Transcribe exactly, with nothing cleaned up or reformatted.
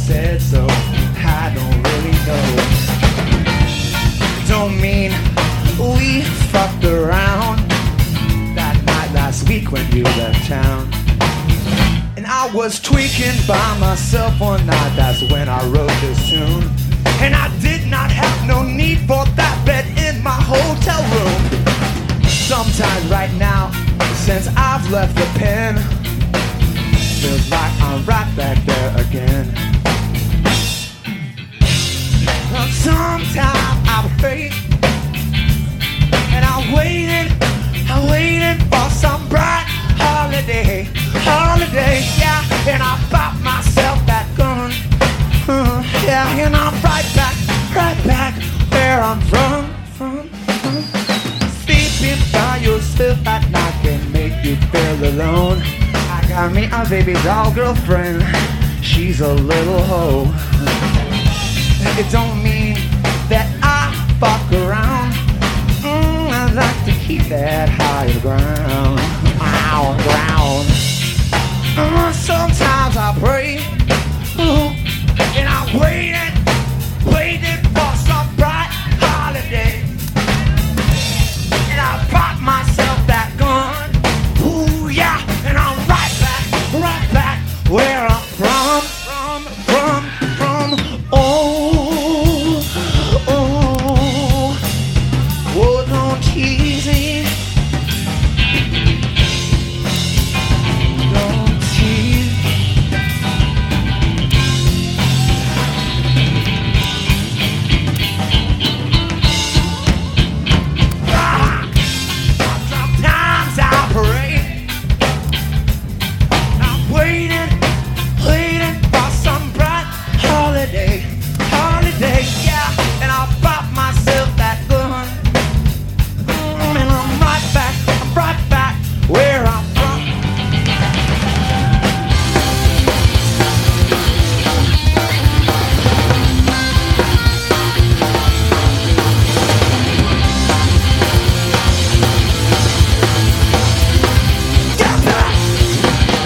said so. I don't really know. Don't mean we fucked around that night last week when you left town. And I was tweaking by myself one night, that's when I wrote this tune. And I did not have no need for that bed in my hotel room. Sometimes right now, since I've left the pen, feels like I'm right back there again. Sometimes I wait, and I'm waiting, I'm waiting for some bright holiday, holiday, yeah. And I pop myself that gun, uh, yeah. And I'm right back, right back where I'm from, from, from. Sleeping by yourself at night can make you feel alone. I got me a baby doll girlfriend, she's a little hoe. It don't mean that I fuck around. Mm, I like to keep that higher ground, higher ground. Uh,